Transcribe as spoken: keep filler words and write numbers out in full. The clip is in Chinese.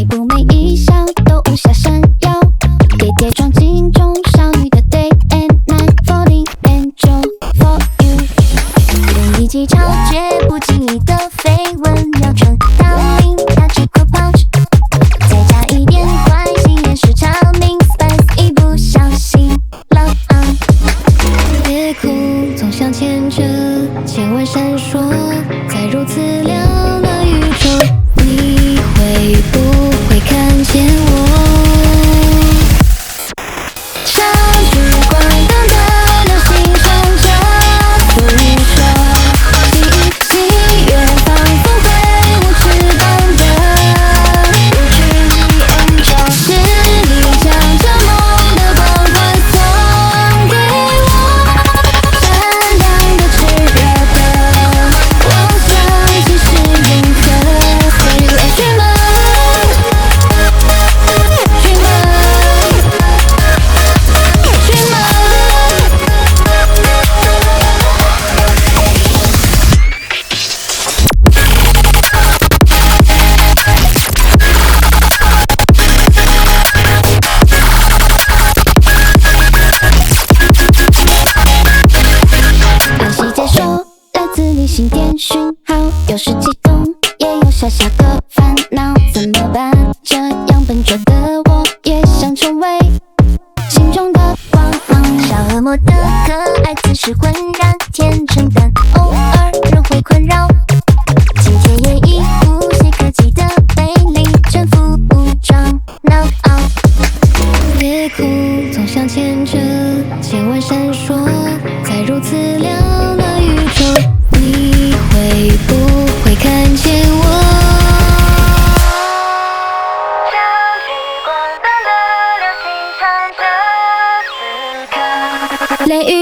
美不美一笑都无暇闪耀，跌跌撞击中少女的 day and night falling angel for you， 用一记察觉不经意的绯闻秒成大名，打这个 punch， 再加一点关心掩饰长命 spice， 一不小心 love on。 别哭，总向前着，千万闪烁，在如此寥落宇宙，你会不会看见我？像聚光灯的流星闪着不舍，细细远方风挥舞翅膀的无惧 angel， 是你将这梦的光环送给我，闪亮的炽热的，我相信是永恒。So you a dreamer， dreamer， dreamer。安息接收来自你心电讯号，有时激动，也有小小的烦恼，怎么办？这样笨拙的我，也想成为心中的光芒。小恶魔的可爱，自是浑然天成，但偶尔仍会困扰。今天也已无懈可击的魅力，全副武装 knock out。别哭，总向前着，千万闪烁，在如此寥落宇宙，你会不会看见我？像聚光灯的流星闪着此刻，雷雨